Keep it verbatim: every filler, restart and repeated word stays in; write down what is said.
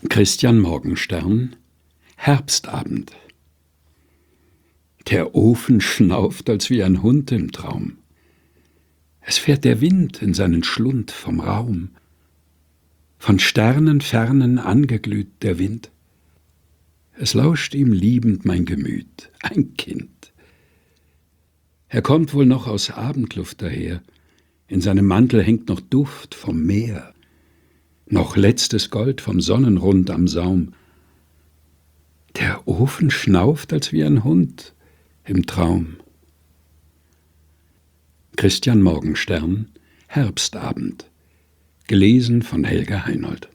Christian Morgenstern, Herbstabend. Der Ofen schnauft, als wie ein Hund im Traum. Es fährt der Wind in seinen Schlund vom Raum. Von Sternenfernen angeglüht der Wind. Es lauscht ihm liebend mein Gemüt, ein Kind. Er kommt wohl noch aus Abendluft daher. In seinem Mantel hängt noch Duft vom Meer. Noch letztes Gold vom Sonnenrund am Saum. Der Ofen schnauft, als wie ein Hund im Traum. Christian Morgenstern, Herbstabend. Gelesen von Helga Heinold.